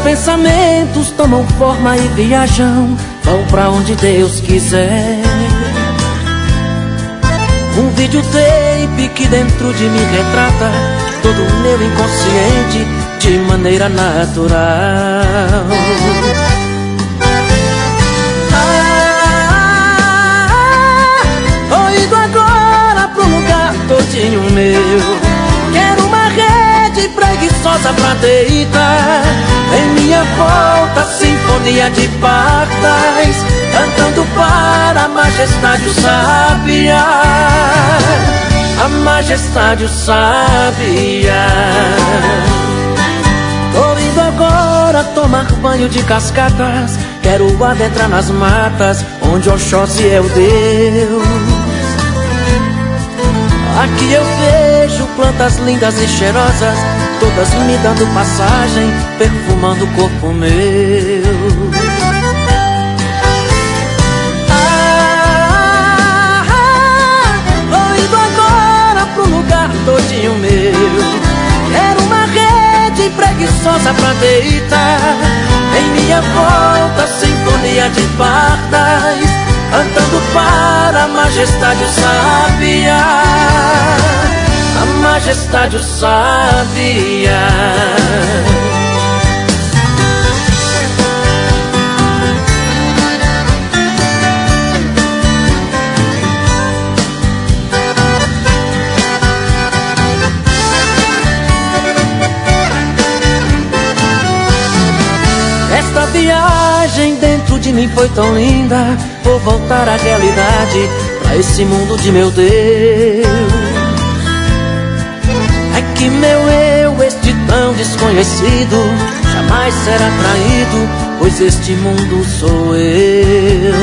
pensamentos tomam forma e viajam, vão pra onde Deus quiser. Um videotape que dentro de mim retrata todo o meu inconsciente de maneira natural. Tô indo agora pro lugar todinho meu. Quero uma rede preguiçosa pra deitar. Em minha volta, sinfonia de pardais, cantando para a majestade o sabiá. A majestade o sabiá. Tô indo agora tomar banho de cascatas. Quero adentrar nas matas onde Oxóssi é o Deus. Aqui eu vejo plantas lindas e cheirosas, todas me dando passagem, perfumando o corpo meu. Tô indo agora pro lugar todinho meu. Quero uma rede preguiçosa pra deitar. Em minha volta, sinfonia de pardais, cantando para a majestade o sabiá. A majestade o sabiá. Esta viagem dentro de mim foi tão linda. Vou voltar à realidade, pra esse mundo de meu Deus. É que meu eu, este tão desconhecido, jamais será traído, pois este mundo sou eu.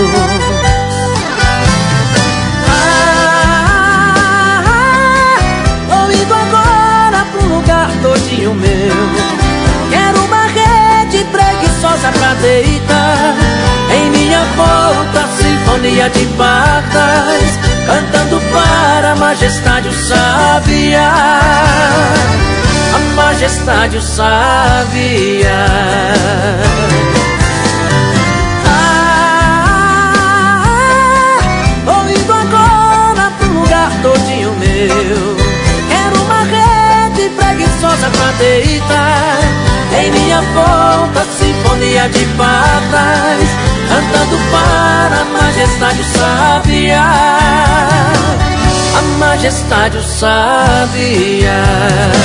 Tô indo agora pro lugar todinho meu. Quero uma rede preguiçosa pra deitar. Em minha volta, sinfonia de pardais, cantando para a majestade o sabiá. A majestade o sabiá. Tô indo agora pro lugar todinho meu. Quero uma rede preguiçosa pra deitar. Em minha volta, sinfonia de pardais, cantando para a majestade o sabiá. A majestade o sabiá.